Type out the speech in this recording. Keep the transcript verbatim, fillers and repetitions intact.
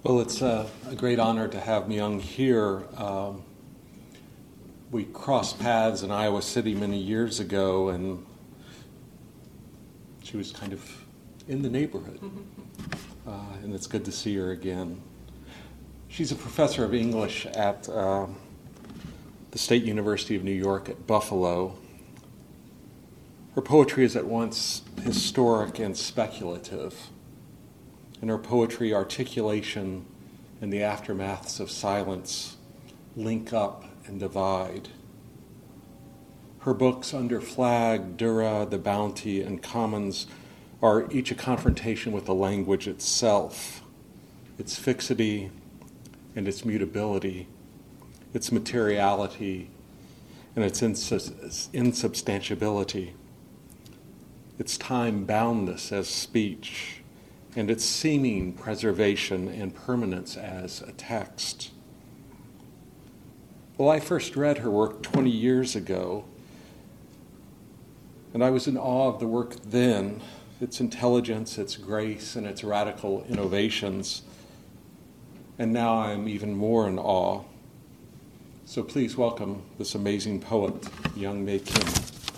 Well, it's uh, a great honor to have Myung here. Um, we crossed paths in Iowa City many years ago, and she was kind of in the neighborhood, uh, and it's good to see her again. She's a professor of English at uh, the State University of New York at Buffalo. Her poetry is at once historic and speculative. In her poetry, articulation and the aftermaths of silence link up and divide. Her books Under Flag, Dura, The Bounty, and Commons are each a confrontation with the language itself, its fixity and its mutability, its materiality and its insubs- insubstantiability, its time-boundness as speech, and its seeming preservation and permanence as a text. Well, I first read her work twenty years ago, and I was in awe of the work then, its intelligence, its grace, and its radical innovations. And now I am even more in awe. So please welcome this amazing poet, Young Mae Kim.